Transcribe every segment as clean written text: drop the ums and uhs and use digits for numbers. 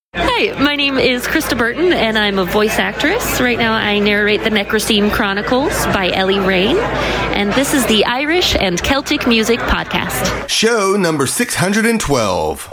Hi, my name is Krista Burton, and I'm a voice actress. Right now I narrate the Necroseme Chronicles by Ellie Rain, and this is the Irish and Celtic Music Podcast. Show number 612.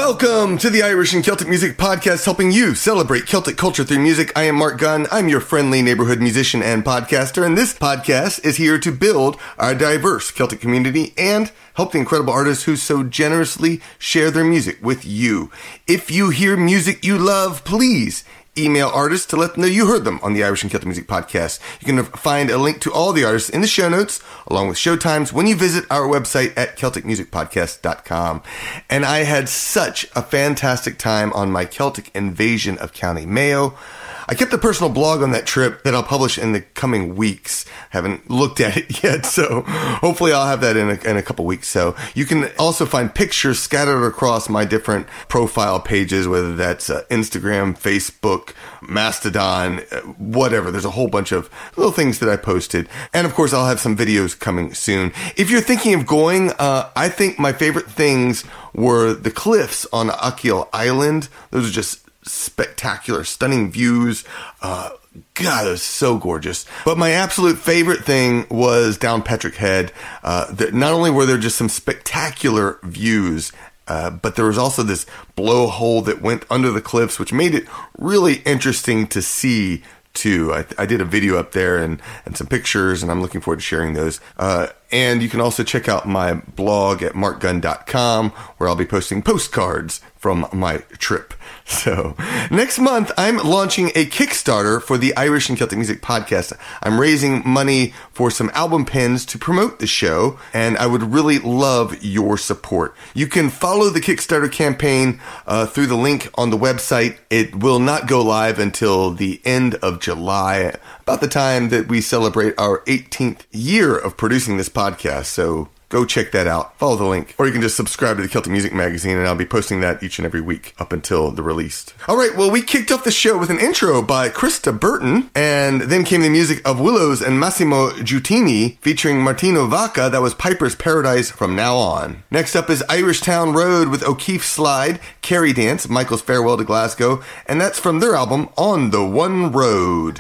Welcome to the Irish and Celtic Music Podcast, helping you celebrate Celtic culture through music. I am Mark Gunn. I'm your friendly neighborhood musician and podcaster, and this podcast is here to build our diverse Celtic community and help the incredible artists who so generously share their music with you. If you hear music you love, please email artists to let them know you heard them on the Irish and Celtic Music Podcast. You can find a link to all the artists in the show notes, along with show times, when you visit our website at CelticMusicPodcast.com. And I had such a fantastic time on my Celtic invasion of County Mayo. I kept a personal blog on that trip that I'll publish in the coming weeks. Haven't looked at it yet, so hopefully I'll have that in a couple weeks. So you can also find pictures scattered across my different profile pages, whether that's Instagram, Facebook, Mastodon, whatever. There's a whole bunch of little things that I posted. And of course, I'll have some videos coming soon. If you're thinking of going, I think my favorite things were the cliffs on Achill Island. Those are just spectacular, stunning views. God, it was so gorgeous. But my absolute favorite thing was down Petrick Head. Not only were there just some spectacular views, but there was also this blowhole that went under the cliffs, which made it really interesting to see too. I did a video up there and some pictures, and I'm looking forward to sharing those. And you can also check out my blog at markgunn.com, where I'll be posting postcards from my trip. So next month, I'm launching a Kickstarter for the Irish and Celtic Music Podcast. I'm raising money for some album pins to promote the show, and I would really love your support. You can follow the Kickstarter campaign through the link on the website. It will not go live until the end of July, about the time that we celebrate our 18th year of producing this podcast. So go check that out. Follow the link. Or you can just subscribe to the Celtic Music Magazine, and I'll be posting that each and every week up until the release. All right, well, we kicked off the show with an intro by Krista Burton, and then came the music of Willows and Massimo Giutini featuring Martino Vaca. That was Piper's Paradise From Now On. Next up is Irish Town Road with O'Keefe Slide, Kerry Dance, Michael's Farewell to Glasgow, and that's from their album On the One Road.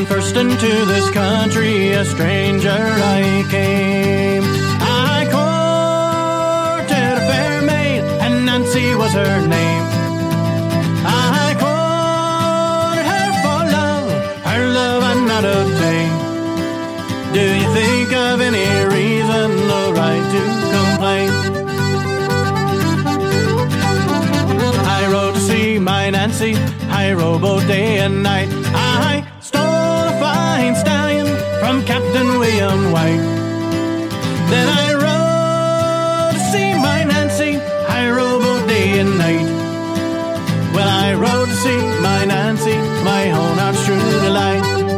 When first into this country a stranger I came, I courted a fair maid, and Nancy was her name. I courted her for love I not obtained. Do you think of any reason or right to complain? I rode to see my Nancy, I rode both day and night. I stole a fine stallion from Captain William White. Then I rode to see my Nancy, I rode both day and night. Well, I rode to see my Nancy, my own heart's true delight.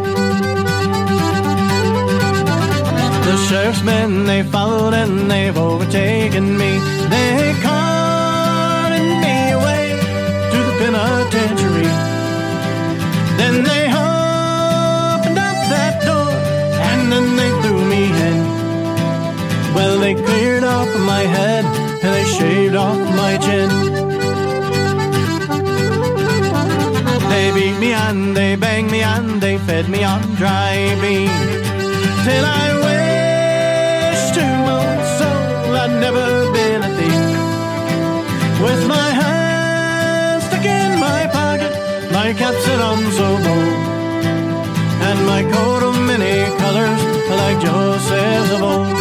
The sheriff's men, they followed and they've overtaken me. They carted me away to the penitentiary. Then they opened up that door and then they threw me in. Well, they cleared off my head and they shaved off my chin. They beat me and they banged me and they fed me on dry bean, till I wished to my soul I'd never been a thief. With my hand stuck in my pocket, my cap set on so bold, and my coat of many colors like Joseph's of old.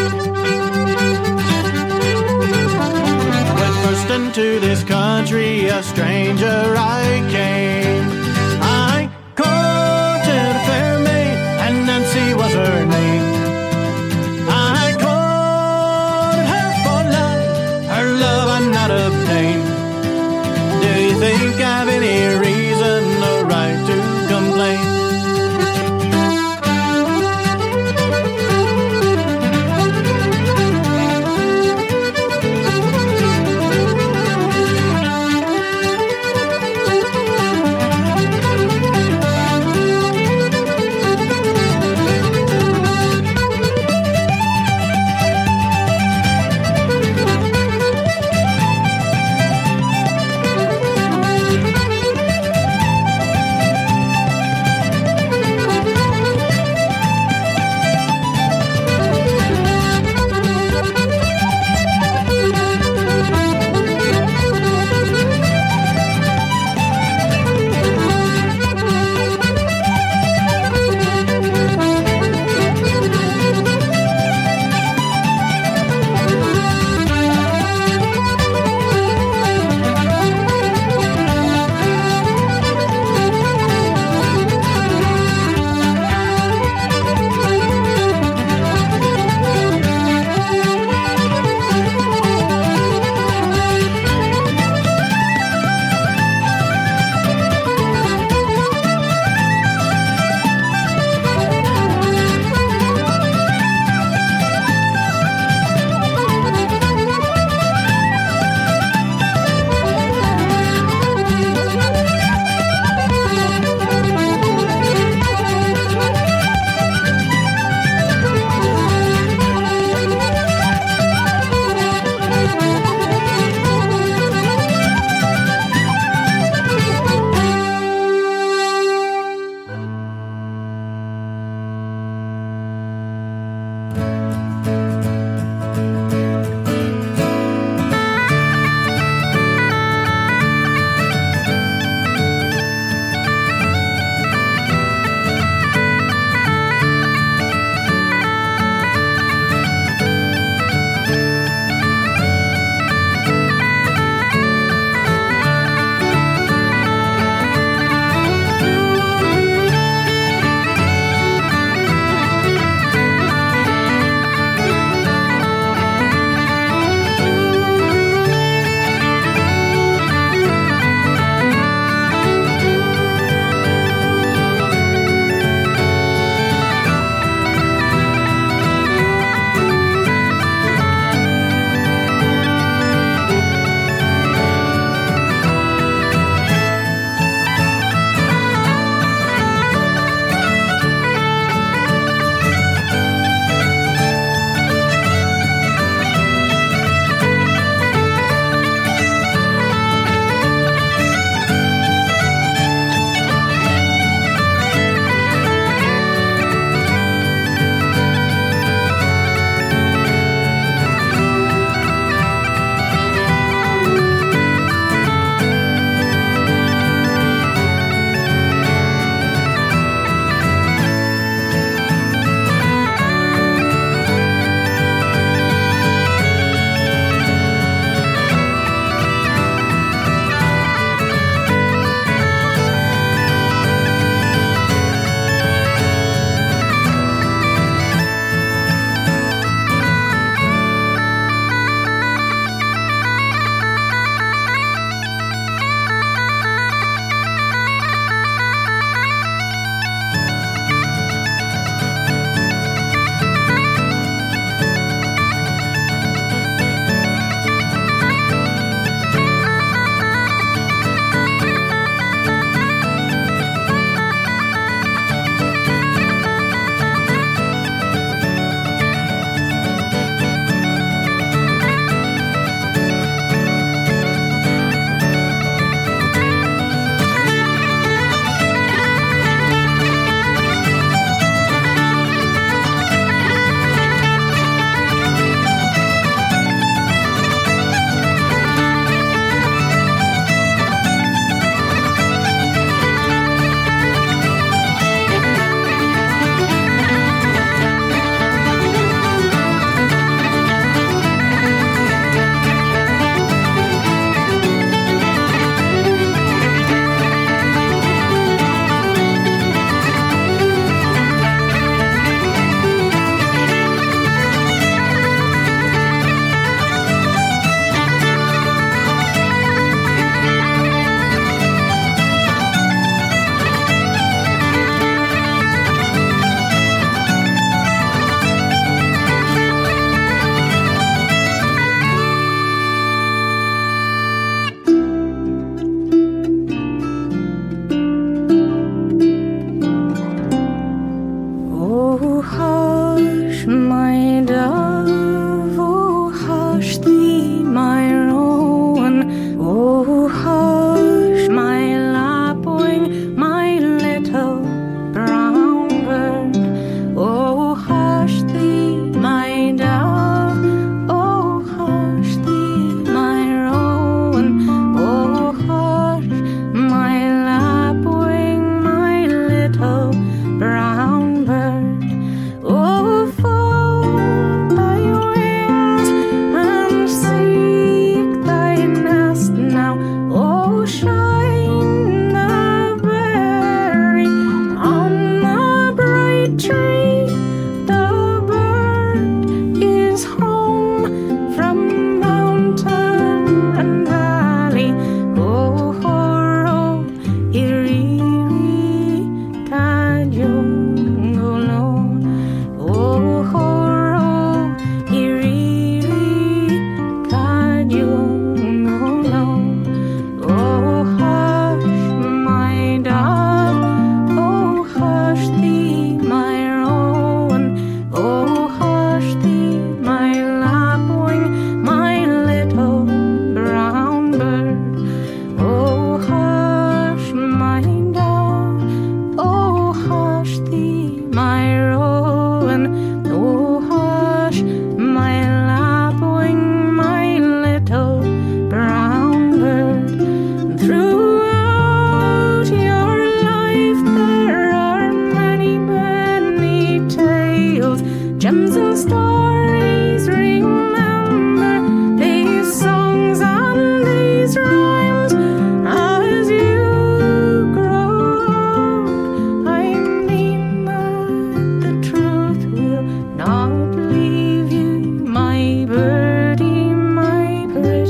When first into this country a stranger I came, I courted a fair maid, and Nancy was her name. I courted her for love I not obtained. Do you think I've any reason or right to complain?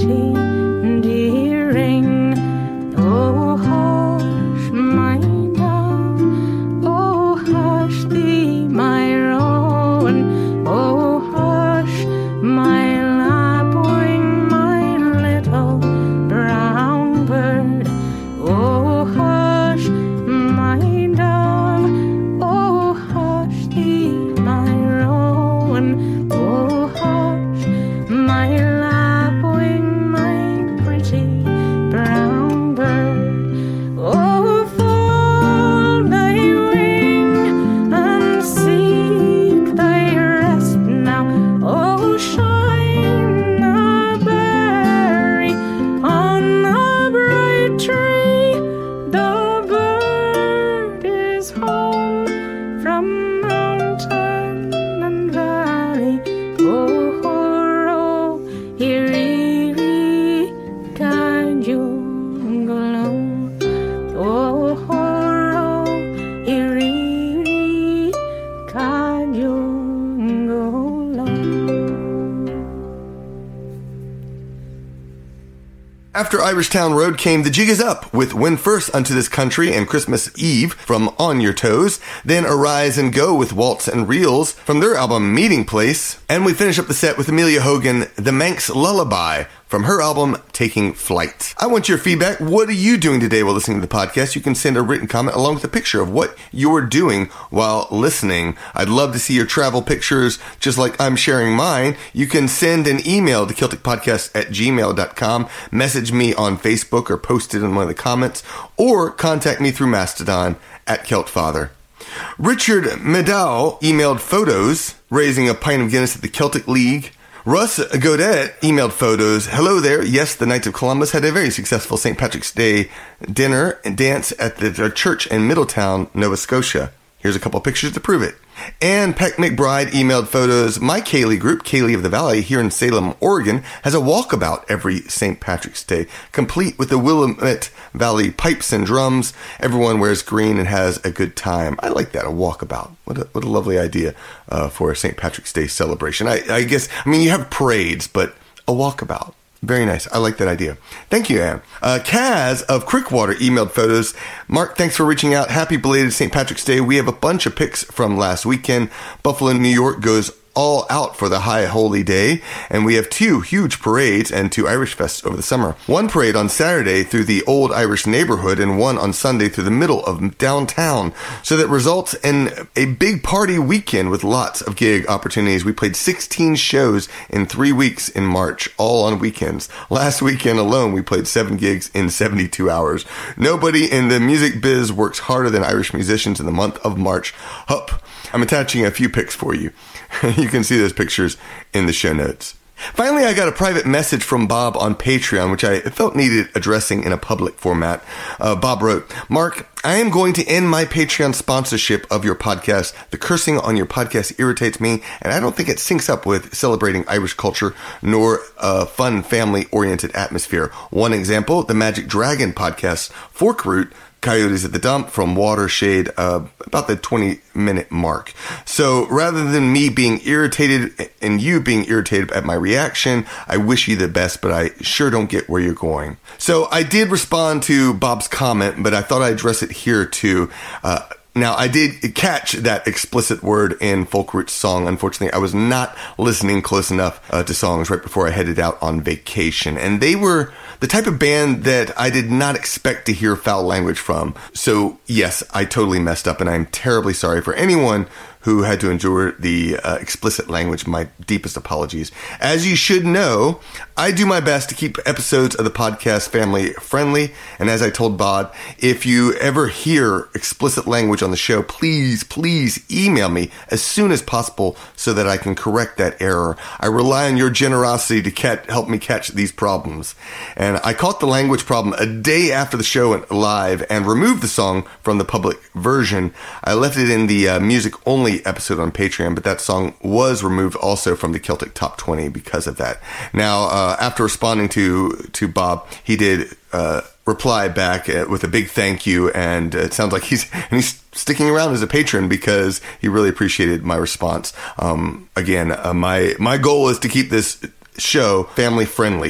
After Irish Town Road came The Jig Is Up with When First Unto This Country and Christmas Eve from On Your Toes, then Arise and Go with Waltz and Reels from their album Meeting Place, and we finish up the set with Amelia Hogan, The Manx Lullaby from her album Taking Flight. I want your feedback. What are you doing today while listening to the podcast? You can send a written comment along with a picture of what you're doing while listening. I'd love to see your travel pictures, just like I'm sharing mine. You can send an email to CelticPodcast@gmail.com, message me on Facebook or post it in one of the comments, or contact me through Mastodon at CeltFather. Richard Medow emailed photos, raising a pint of Guinness at the Celtic League. Russ Godet emailed photos. Hello there. Yes, the Knights of Columbus had a very successful St. Patrick's Day dinner and dance at the church in Middletown, Nova Scotia. Here's a couple of pictures to prove it. And Peck McBride emailed photos. My Kaylee group, Kaylee of the Valley, here in Salem, Oregon, has a walkabout every St. Patrick's Day, complete with the Willamette Valley pipes and drums. Everyone wears green and has a good time. I like that, a walkabout. What a lovely idea for a St. Patrick's Day celebration. I guess, you have parades, but a walkabout. Very nice. I like that idea. Thank you, Anne. Kaz of Crickwater emailed photos. Mark, thanks for reaching out. Happy belated St. Patrick's Day. We have a bunch of pics from last weekend. Buffalo, New York goes all out for the High Holy Day, and we have 2 huge parades and 2 Irish Fests over the summer. One parade on Saturday through the Old Irish Neighborhood and one on Sunday through the middle of downtown. So that results in a big party weekend with lots of gig opportunities. We played 16 shows in 3 weeks in March, all on weekends. Last weekend alone, we played 7 gigs in 72 hours. Nobody in the music biz works harder than Irish musicians in the month of March. Hup. I'm attaching a few pics for you. You can see those pictures in the show notes. Finally, I got a private message from Bob on Patreon, which I felt needed addressing in a public format. Bob wrote, Mark, I am going to end my Patreon sponsorship of your podcast. The cursing on your podcast irritates me, and I don't think it syncs up with celebrating Irish culture nor a fun, family-oriented atmosphere. One example, the Magic Dragon podcast, Fork Root, Coyotes at the Dump from Watershade, about the 20-minute mark. So rather than me being irritated and you being irritated at my reaction, I wish you the best, but I sure don't get where you're going. So I did respond to Bob's comment, but I thought I'd address it here too. Now, I did catch that explicit word in Folkroot's song. Unfortunately, I was not listening close enough to songs right before I headed out on vacation. And they were the type of band that I did not expect to hear foul language from. So, yes, I totally messed up, and I'm terribly sorry for anyone who had to endure the explicit language. My deepest apologies. As you should know, I do my best to keep episodes of the podcast family friendly. And as I told Bob, if you ever hear explicit language on the show, please email me as soon as possible so that I can correct that error. I rely on your generosity to help me catch these problems. And I caught the language problem a day after the show went live and removed the song from the public version. I left it in the music-only episode on Patreon, but that song was removed also from the Celtic Top 20 because of that. Now, after responding to Bob, he did reply back with a big thank you, and it sounds like he's sticking around as a patron because he really appreciated my response. Again, my goal is to keep this show family friendly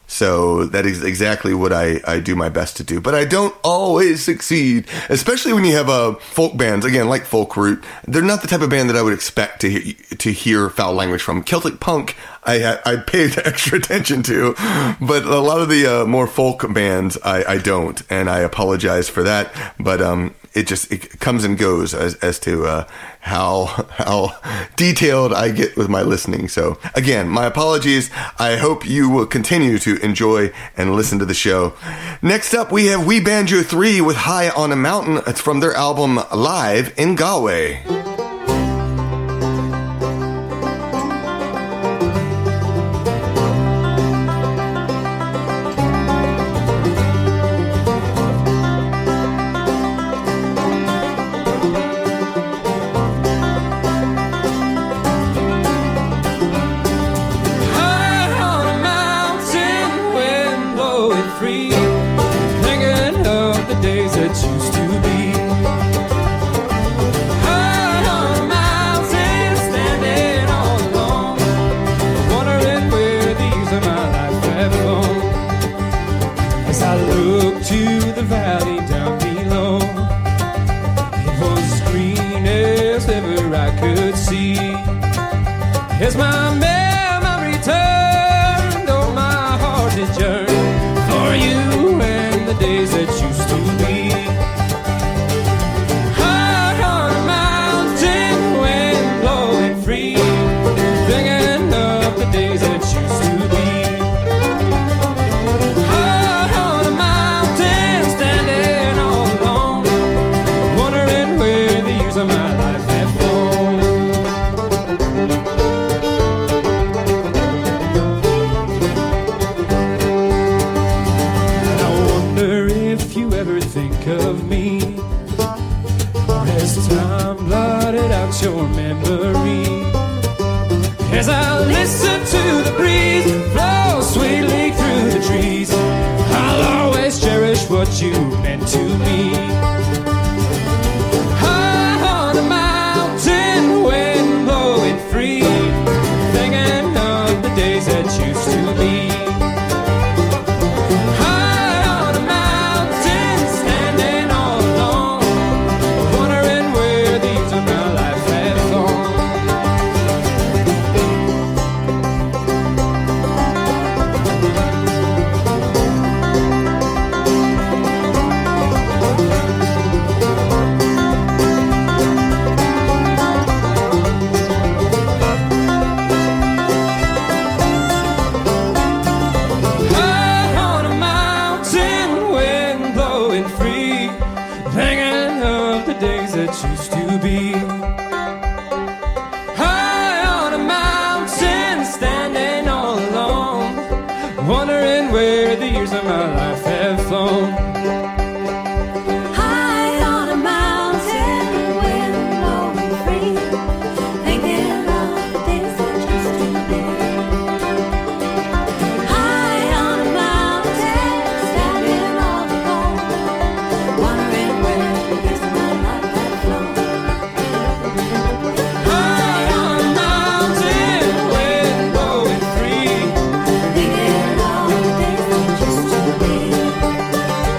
So that is exactly what I do my best to do. But I don't always succeed, especially when you have folk bands, again, like Folkroot. They're not the type of band that I would expect to hear foul language from. Celtic punk, I pay extra attention to, but a lot of the more folk bands, I don't, and I apologize for that. But it comes and goes as to how detailed I get with my listening. So again, my apologies. I hope you will continue to enjoy and listen to the show. Next up, we have We Banjo 3 with High on a Mountain. It's from their album Live in Galway. As my memory turned, oh, my heart is yearned for you and the days that used to be. High on a mountain, wind blowing free, thinking of the days that used to be. High on a mountain, standing all alone, wondering where the years of my life have flown. Of me, or has time blotted out your memory? As I listen to the breeze flow sweetly through the trees, I'll always cherish what you meant to me. High on a mountain, wind blowing free, thinking of the days that used to be. Used to be high on a mountain, standing all alone, wondering where the years of my life have flown. High on a mountain, wind blowing free, thinking of the days that used to be. High on a mountain, standing all alone, wondering where the years of my life have flown. High on a mountain, wind blowing free, thinking of the days that used to be.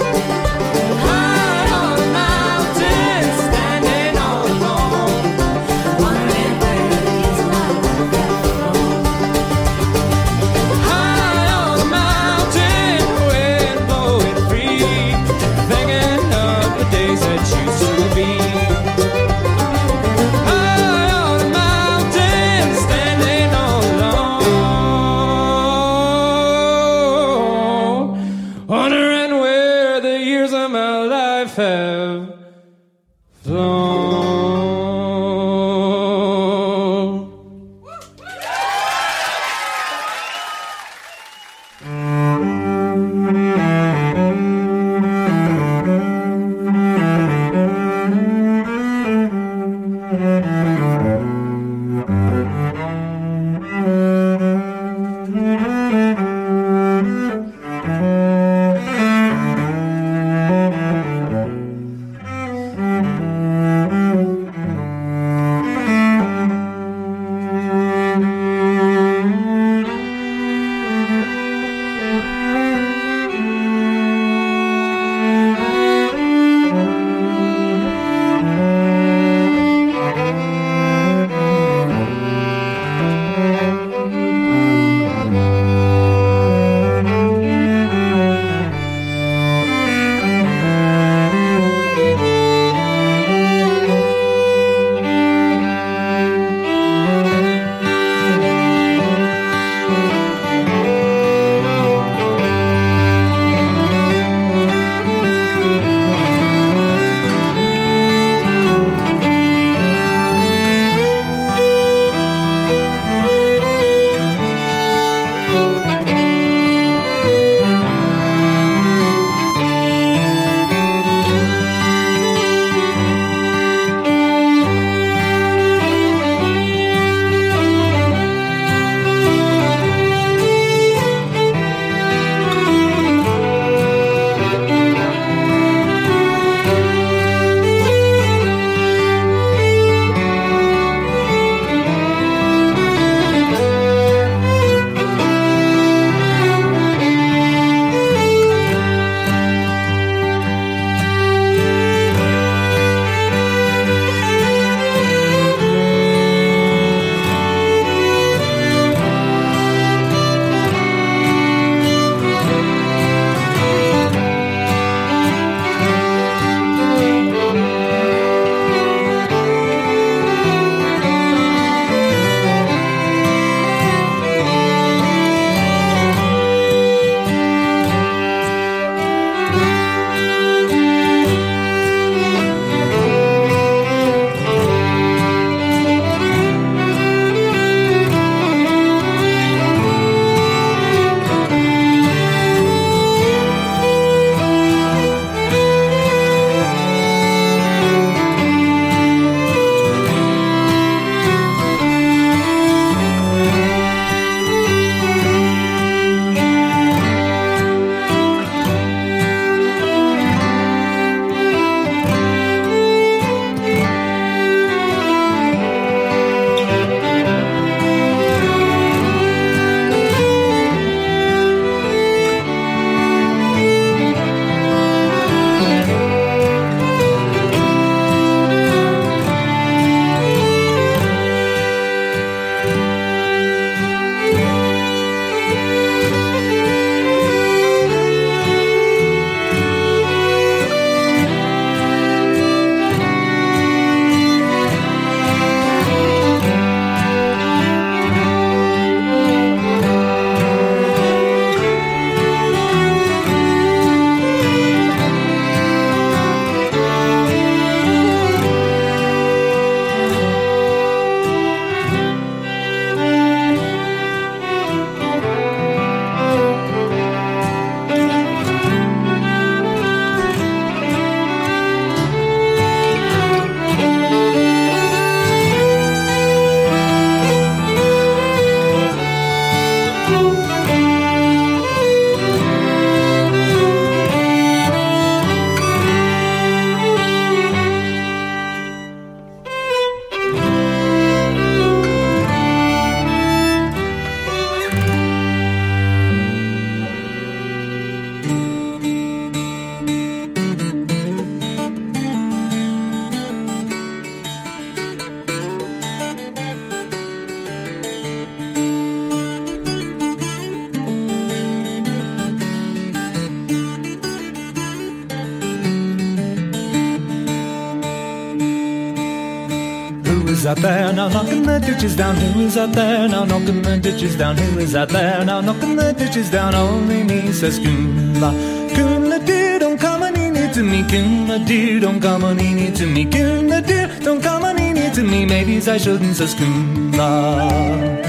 out there now knocking the ditches down? Who is out there now knocking the ditches down? Who is out there now knocking the ditches down? Only me, says Coonla. Coonla dear, don't come any near to me. Coonla dear, don't come any near to me. Coonla dear, don't come any near to me. Maybe I shouldn't, says Coonla.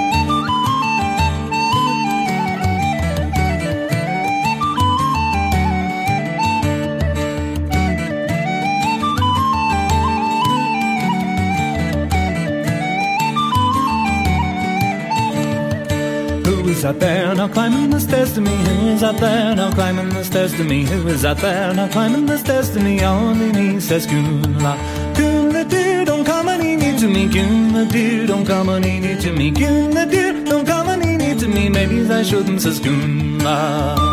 Who is out there now climbing the stairs to me? Who is out there now climbing the stairs to me? Who is out there now climbing the stairs to me? Only me, says Coonla. Coonla dear, don't come any near to me. Coonla dear, don't come any near to me. Coonla dear, don't come any near to me. Maybe I shouldn't, says Coonla.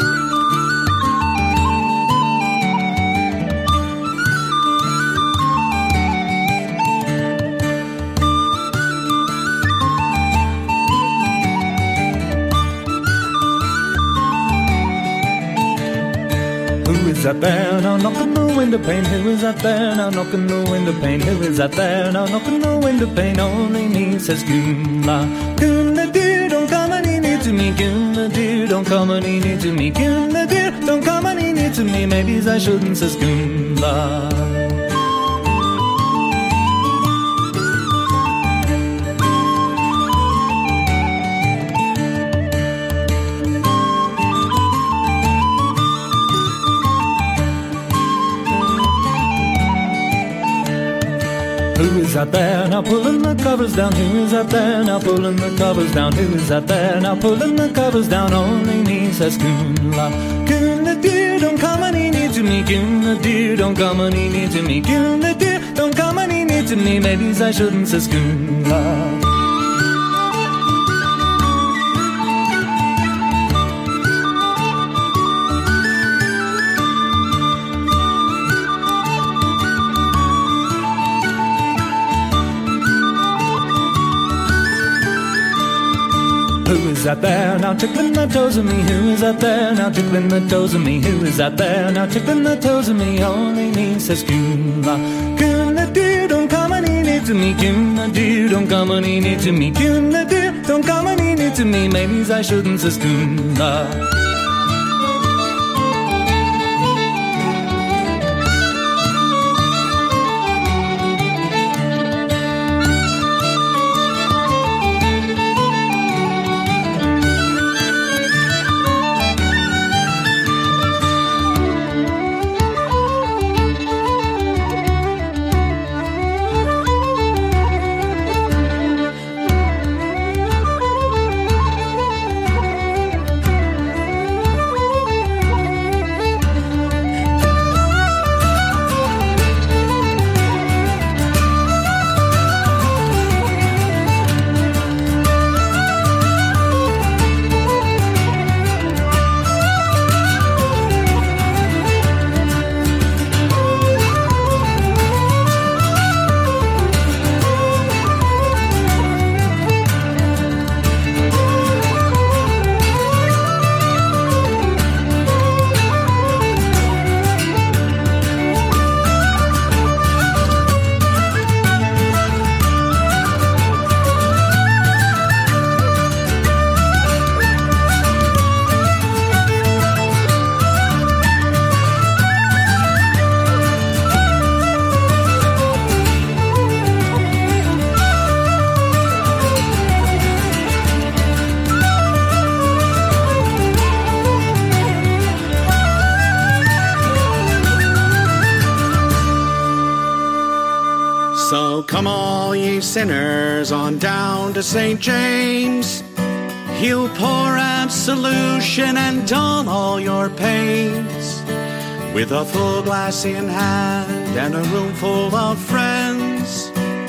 Who is out there now knocking the window pane? Who is out there now knocking the window pane? Who is out there now knocking the window pane? Only me, says Coonla. Coonla dear, don't come any near to me. Coonla dear, don't come any near to me. Coonla dear, don't come any near to me. Maybe I shouldn't, says Coonla. Who is out there now pulling the covers down? Who is out there now pulling the covers down? Who is out there now pulling the covers down? Only me, says Coonla. Coonla dear, don't come any near to me. Coonla dear, don't come any near to me. Coonla dear, don't come any near to me. Maybe I shouldn't, says Coonla. Who is out there now tickling the toes of me? Who is out there now tickling the toes of me? Who is out there now tickling the toes of me? Only me, says Coonla. Coonla dear, don't come any near to me. Coonla dear, don't come any near to me. Coonla dear, don't come any near to me. Maybe I shouldn't, says Coonla. So come all ye sinners on down to St. James. He'll pour absolution and dull all your pains. With a full glass in hand and a room full of friends,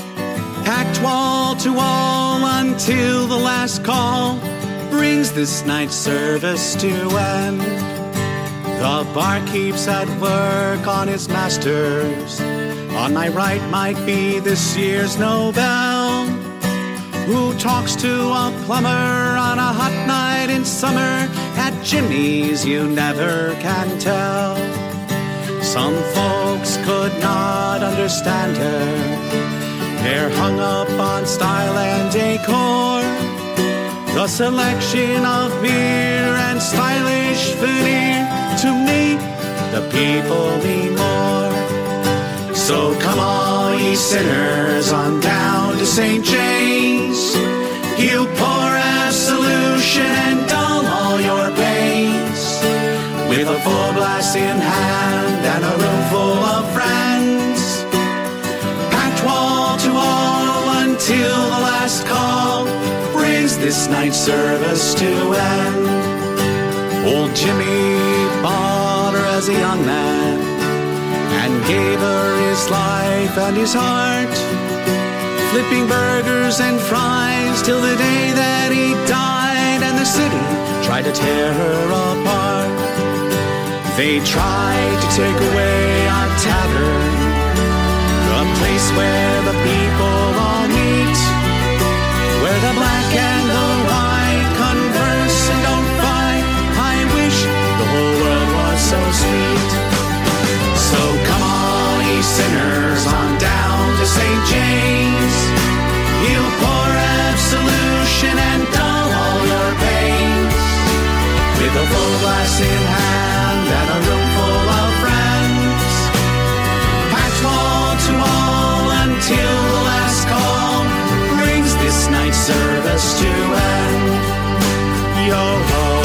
packed wall to wall until the last call brings this night's service to end. The barkeep's at work on his masters. On my right might be this year's Nobel, who talks to a plumber on a hot night in summer. At Jimmy's you never can tell. Some folks could not understand her. They're hung up on style and decor, the selection of beer and stylish veneer. To me, the people mean more. So come all ye sinners on down to St. James. He'll pour absolution and dull all your pains. With a full glass in hand and a room full of friends, packed wall to wall until the last call brings this night's service to end. Old Jimmy bought her as a young man and gave her his life and his heart, flipping burgers and fries till the day that he died, and the city tried to tear her apart. They tried to take away our tavern, the place where the people all meet, where the black and the white converse and don't fight. I wish the whole world was so sweet. So come all ye sinners on down to St. James. He'll pour absolution and dull all your pains. With a full glass in hand and a room full of friends, packed wall to wall until the last call brings this night's service to end. Yo-ho.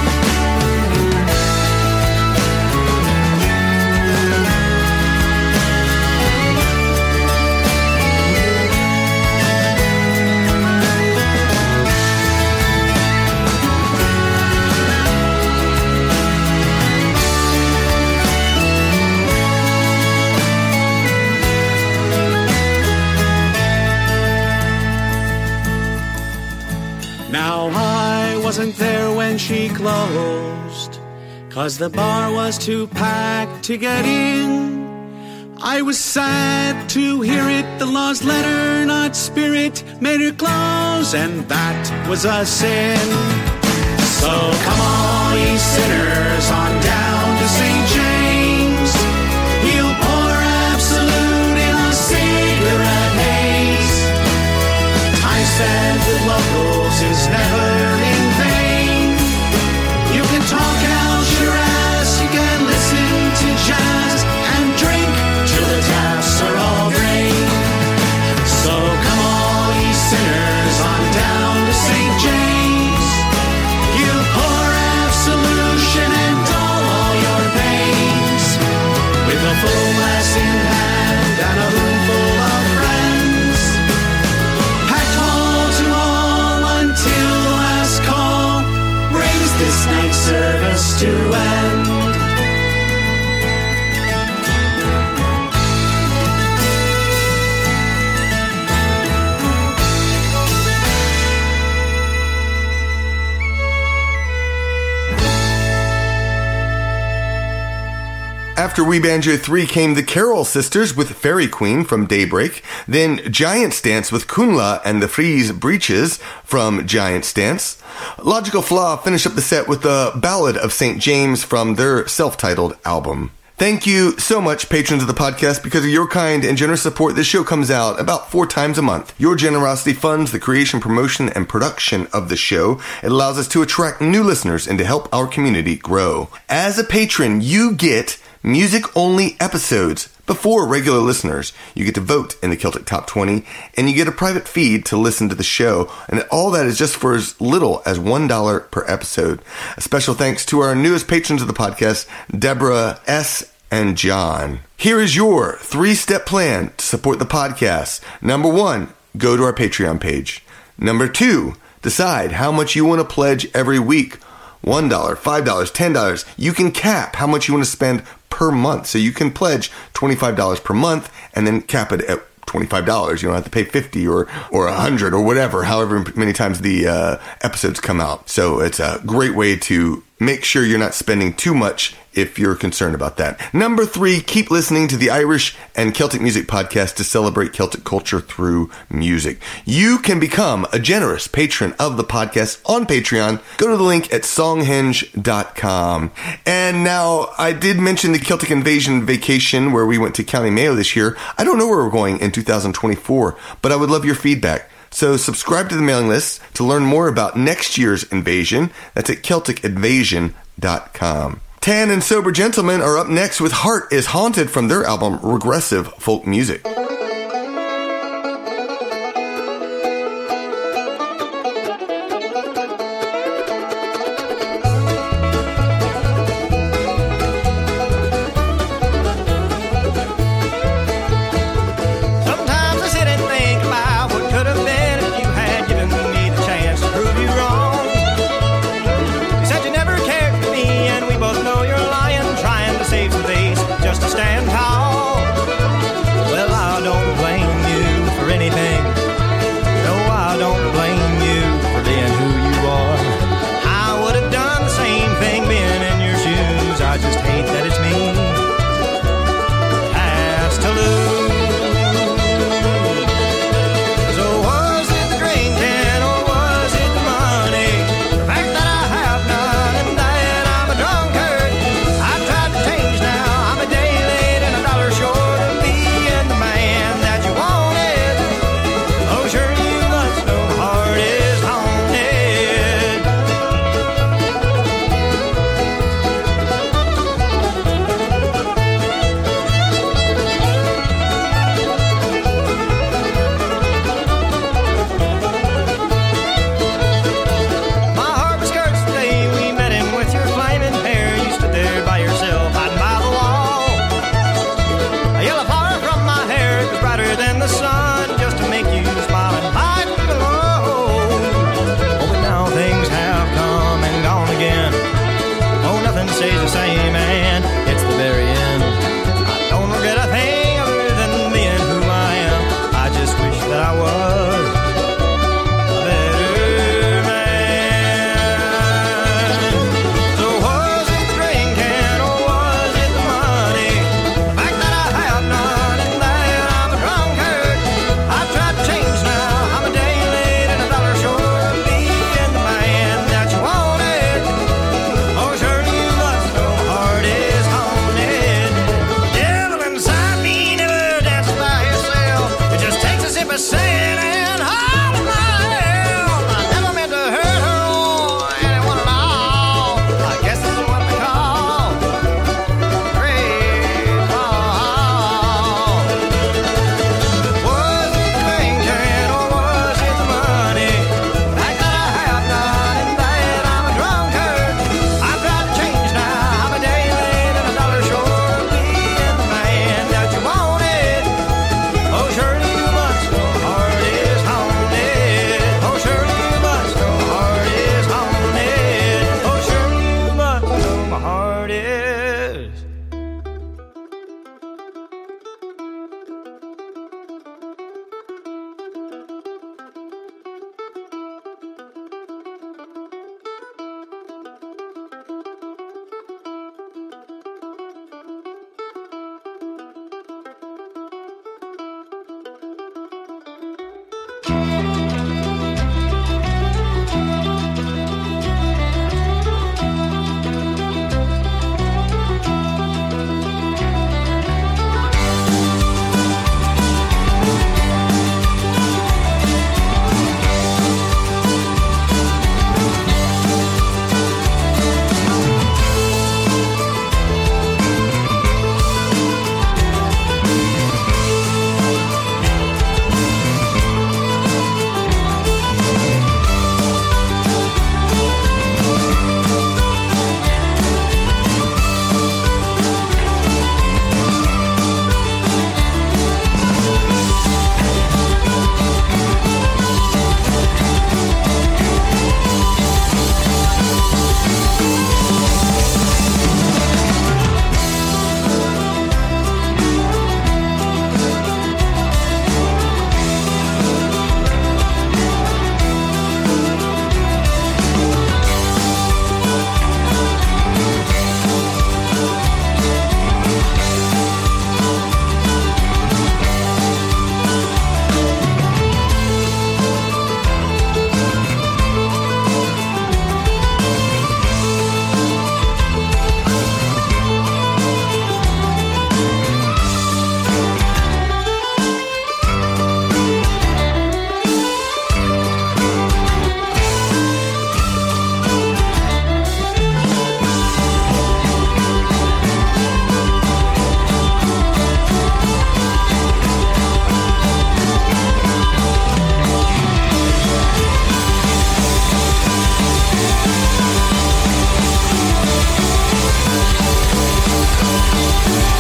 Now I wasn't there when she closed, 'cause the bar was too packed to get in. I was sad to hear it, the lost letter, not spirit, made her close, and that was a sin. So come all ye sinners on down to St. James. He'll pour absolute in a cigarette haze. I said with locals is never in vain. You can talk out your ass, you can listen to jazz and drink till the taps are all drained. So come all ye sinners on down to St. James. He'll pour absolution and dull all your pains. With a full glass in hand and a room full of friends, packed wall to wall until the last call brings this night's service to end. After We Banjo 3 came the Carroll Sisters with Fairy Queen from Daybreak, then Giants Dance with Kunla and the Frise Breeches from Giants Dance. Logical Flaw finished up the set with the Ballad of St. James from their self-titled album. Thank you so much, patrons of the podcast. Because of your kind and generous support, this show comes out about 4 times a month. Your generosity funds the creation, promotion, and production of the show. It allows us to attract new listeners and to help our community grow. As a patron, you get music-only episodes before regular listeners. You get to vote in the Celtic Top 20, and you get a private feed to listen to the show. And all that is just for as little as $1 per episode. A special thanks to our newest patrons of the podcast, Deborah S. and John. Here is your 3-step plan to support the podcast. Number 1, go to our Patreon page. Number 2, decide how much you want to pledge every week. $1, $5, $10. You can cap how much you want to spend per month. So you can pledge $25 per month and then cap it at $25. You don't have to pay $50 or $100 or whatever, however many times the episodes come out. So it's a great way to make sure you're not spending too much if you're concerned about that. Number 3, keep listening to the Irish and Celtic Music Podcast to celebrate Celtic culture through music. You can become a generous patron of the podcast on Patreon. Go to the link at songhenge.com. And now, I did mention the Celtic Invasion vacation where we went to County Mayo this year. I don't know where we're going in 2024, but I would love your feedback. So subscribe to the mailing list to learn more about next year's invasion. That's at CelticInvasion.com. Tan and Sober Gentlemen are up next with Heart is Haunted from their album Regressive Folk Music. Sometimes I sit and think about what could have been if you had given me the chance to prove you wrong. You said you never cared for me, and we both know you're lying, trying to save some face just to stand tall. Well, I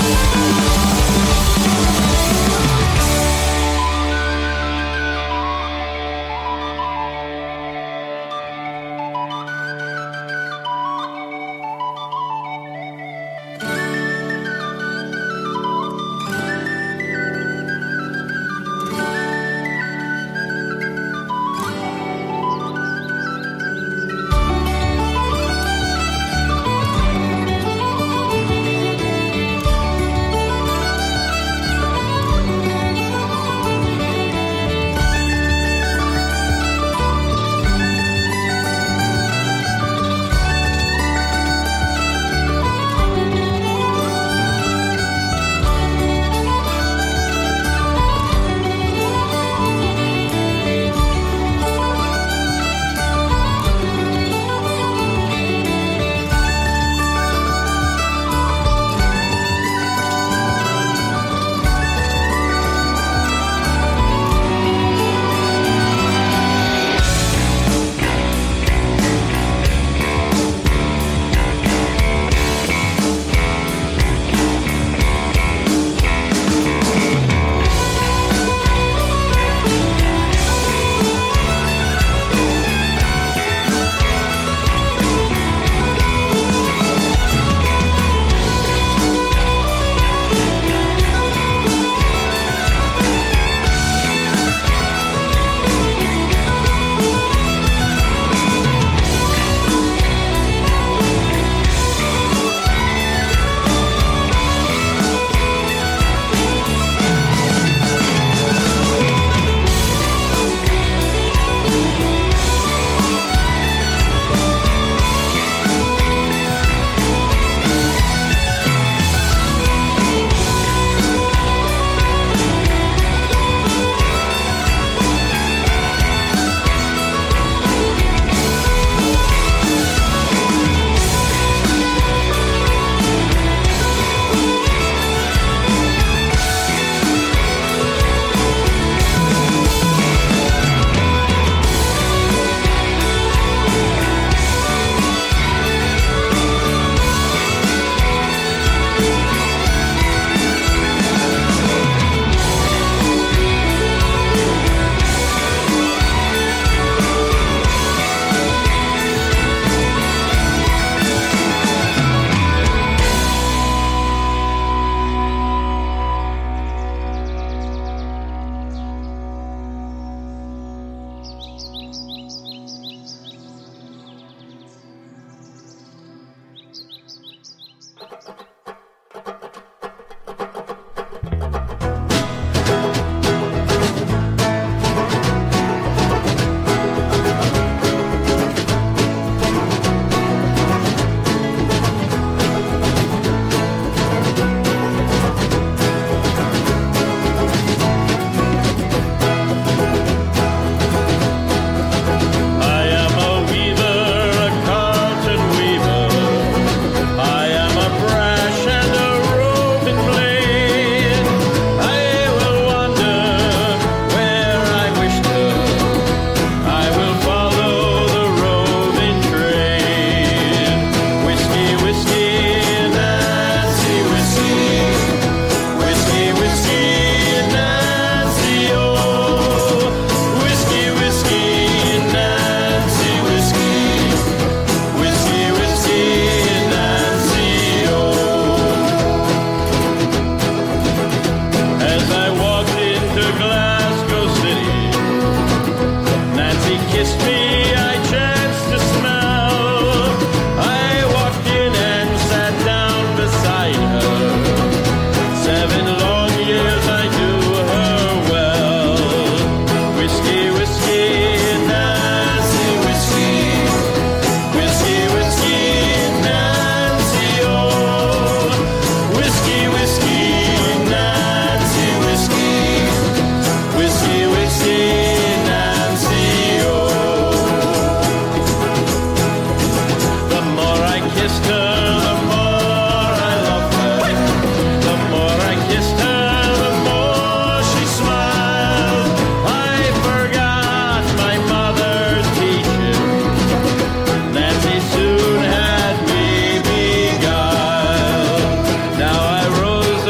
Now I rose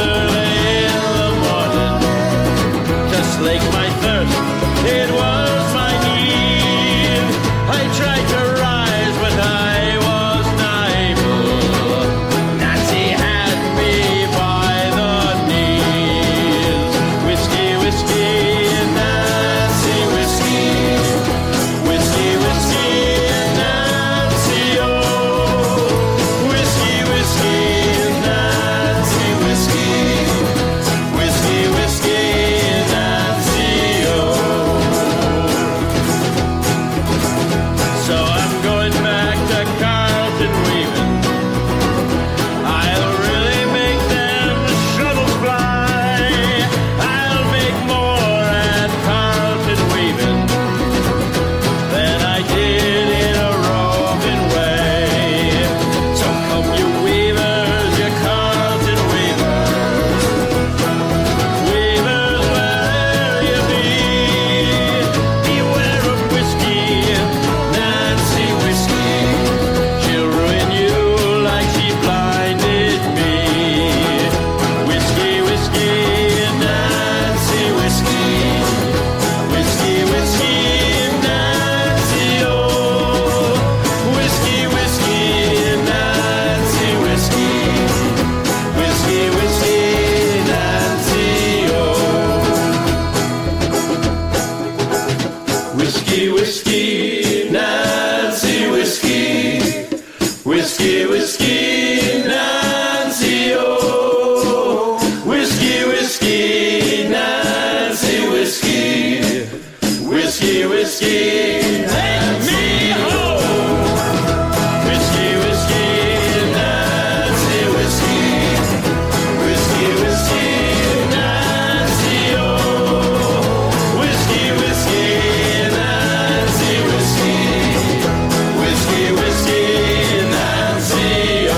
whiskey, Nancy, oh. Whiskey, whiskey, Nancy, whiskey. Whiskey, whiskey, take me home. Whiskey, whiskey, Nancy, whiskey. Whiskey, whiskey, Nancy, oh. Whiskey, whiskey, Nancy, whiskey. Whiskey, whiskey, Nancy, oh.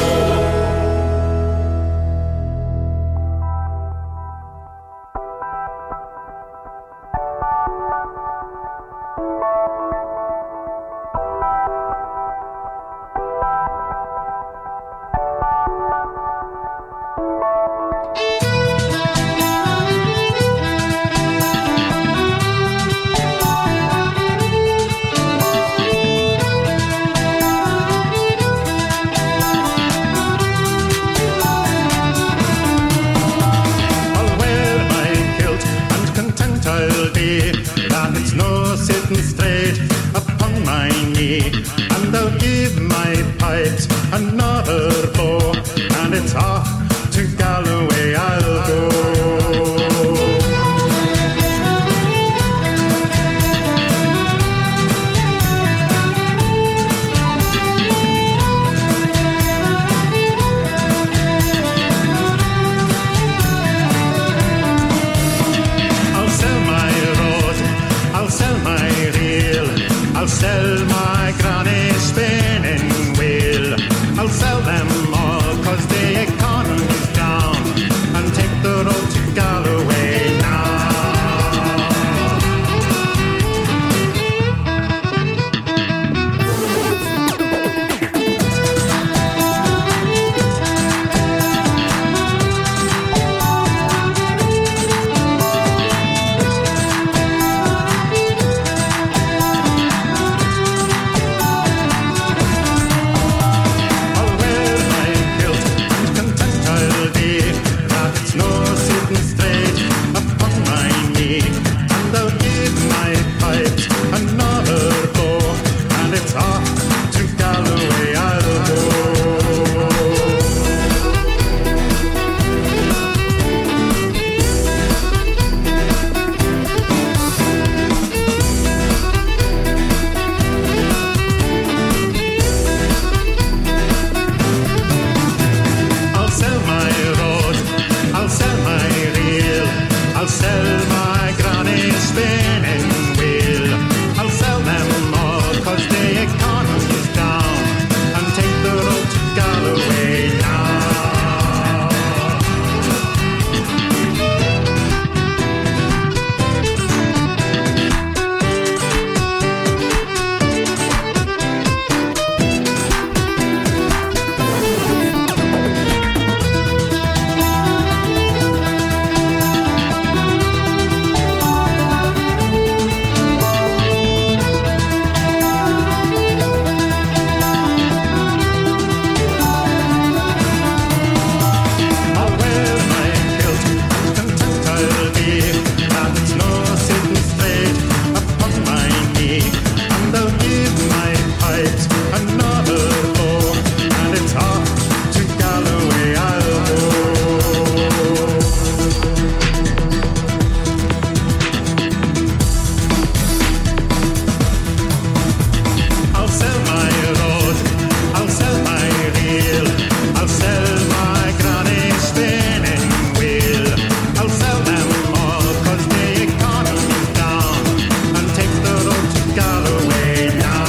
I'll wear my kilt and content I'll be, that it's no sitting straight upon my knee. And I'll give my pipes another blow, and it's off to Galloway I'll go. I'll sell my rose, I'll sell my reel, I'll sell my granny spinning wheel. I'll sell them all 'cause the economy's down, and take the road to Galloway now. I'll wear my kilt and content I'll be, that it's no sitting straight upon my knee. And I'll give my pipes another blow, and it's off to Galloway I'll go. I'll sell my rose, I'll sell my reel, I'll sell my granny spinning wheel. I'll sell them all 'cause the economy's down, and take the road to Galloway now. I'll wear my kilt and content I'll be, that it's no sitting straight upon my knee. And I'll give my pipes another blow, and it's off to Galloway I'll go. I'll sell my rose, I'll sell my reel, I'll sell my granny spinning wheel. I'll sell them all 'cause the economy's down, and take the road to Galloway now.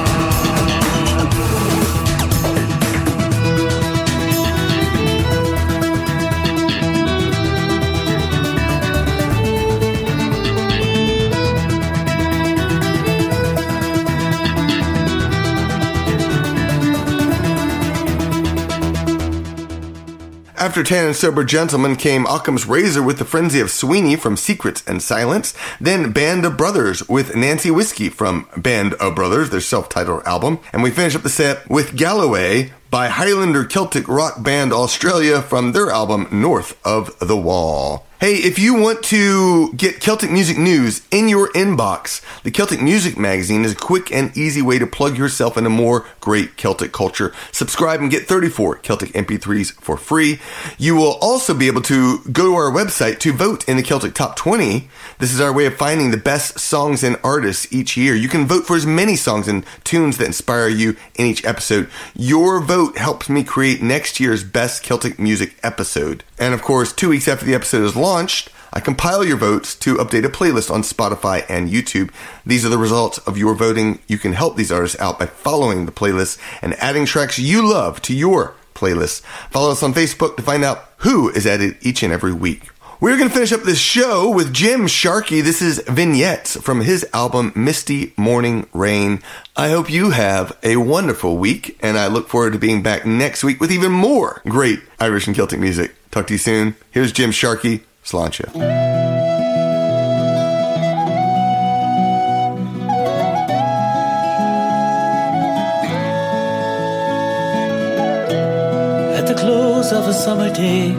After Tan and Sober Gentlemen came Occam's Razor with the Frenzy of Sweeney from Secrets and Silence, then Band of Brothers with Nancy Whiskey from Band of Brothers, their self-titled album, and we finish up the set with Galloway by Highlander Celtic rock band Australia from their album North of the Wall. Hey, if you want to get Celtic music news in your inbox, the Celtic Music Magazine is a quick and easy way to plug yourself into more great Celtic culture. Subscribe and get 34 Celtic MP3s for free. You will also be able to go to our website to vote in the Celtic Top 20. This is our way of finding the best songs and artists each year. You can vote for as many songs and tunes that inspire you in each episode. Your vote helps me create next year's best Celtic music episode. And of course, 2 weeks after the episode is launched, I compile your votes to update a playlist on Spotify and YouTube. These are the results of your voting. You can help these artists out by following the playlist and adding tracks you love to your playlist. Follow us on Facebook to find out who is added each and every week. We're going to finish up this show with Jim Sharkey. This is Vignettes from his album Misty Morning Rain. I hope you have a wonderful week, and I look forward to being back next week with even more great Irish and Celtic music. Talk to you soon. Here's Jim Sharkey. Sláinte. At the close of a summer day,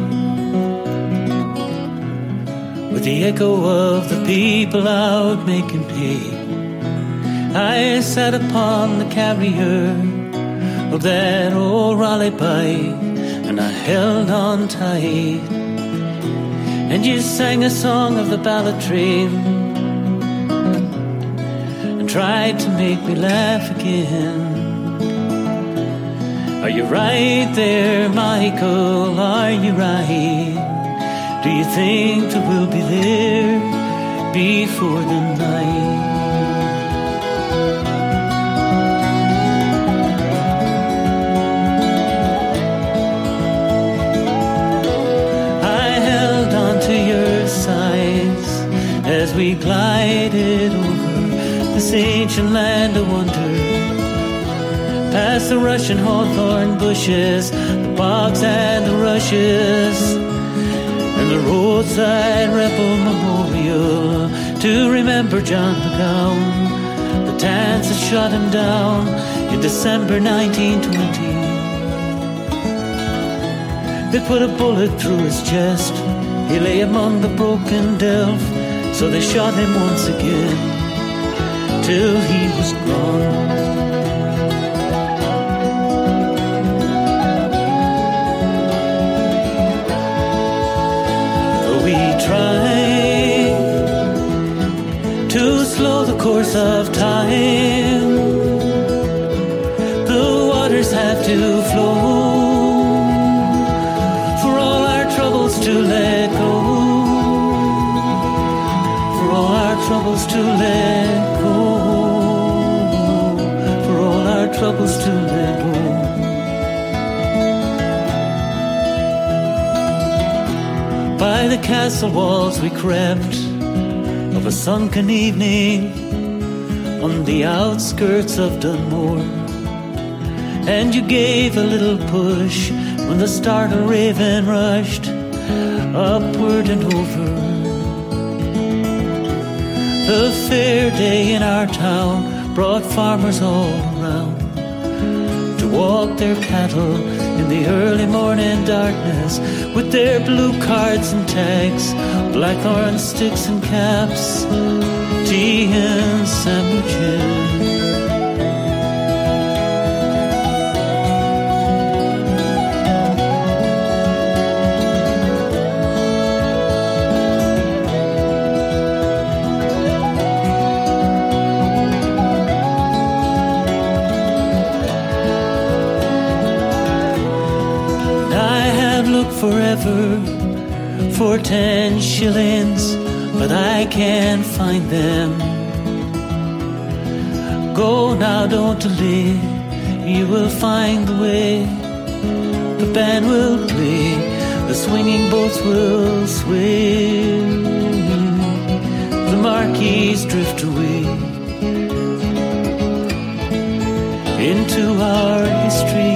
with the echo of the people out making hay, I sat upon the carrier of that old Raleigh bike, and I held on tight. And you sang a song of the ballad train and tried to make me laugh again. Are you right there, Michael? Are you right? Do you think that we'll be there before the night? As we glided over this ancient land of wonder, past the Russian hawthorn bushes, the bogs and the rushes, and the roadside rebel memorial to remember John McGowan, the dance that shot him down in December 1920. They put a bullet through his chest. He lay among the broken delph, so they shot him once again till he was gone. Though we try to slow the course of time, the waters have to flow for all our troubles to let go. Troubles to let go, for all our troubles to let go. By the castle walls we crept of a sunken evening on the outskirts of Dunmore, and you gave a little push when the startled raven rushed upward and over. The fair day in our town brought farmers all around to walk their cattle in the early morning darkness with their blue cards and tags, blackthorn sticks and caps, tea and sandwiches. Forever for 10 shillings, but I can't find them. Go now, don't delay, you will find the way. The band will play, the swinging boats will sway, the marquees drift away into our history.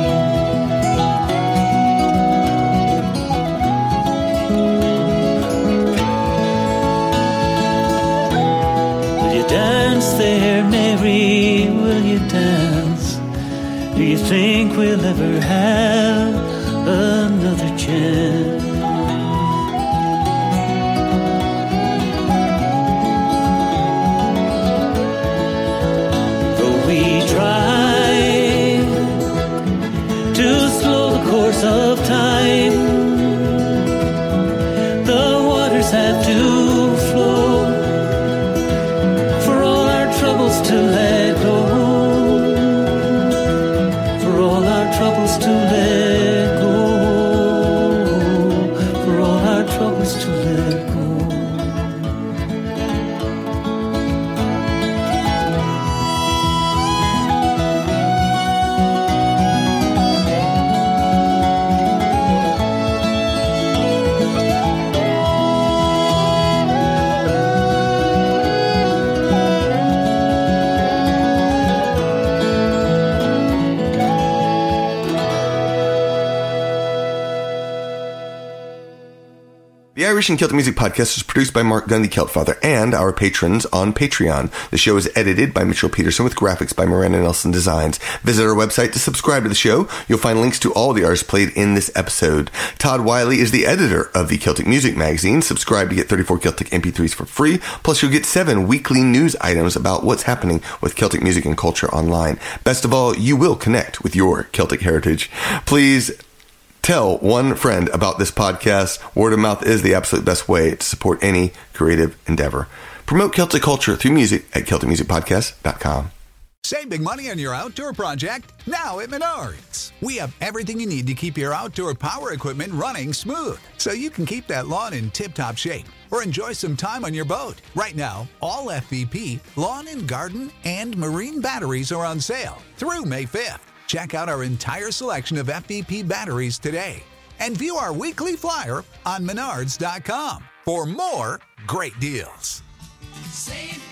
There, Mary, will you dance? Do you think we'll ever have another chance? course of time. The waters have to flow for all our troubles to let go. For all our troubles to let go. For all our troubles to let go. The Irish and Celtic Music Podcast is produced by Mark Gunn, the Celt Father, and our patrons on Patreon. The show is edited by Mitchell Peterson with graphics by Miranda Nelson Designs. Visit our website to subscribe to the show. You'll find links to all the artists played in this episode. Todd Wiley is the editor of the Celtic Music Magazine. Subscribe to get 34 Celtic MP3s for free. Plus, you'll get 7 weekly news items about what's happening with Celtic music and culture online. Best of all, you will connect with your Celtic heritage. Please tell one friend about this podcast. Word of mouth is the absolute best way to support any creative endeavor. Promote Celtic culture through music at CelticMusicPodcast.com. Save big money on your outdoor project now at Menards. We have everything you need to keep your outdoor power equipment running smooth so you can keep that lawn in tip-top shape or enjoy some time on your boat. Right now, all FVP, lawn and garden, and marine batteries are on sale through May 5th. Check out our entire selection of FVP batteries today and view our weekly flyer on Menards.com for more great deals. Save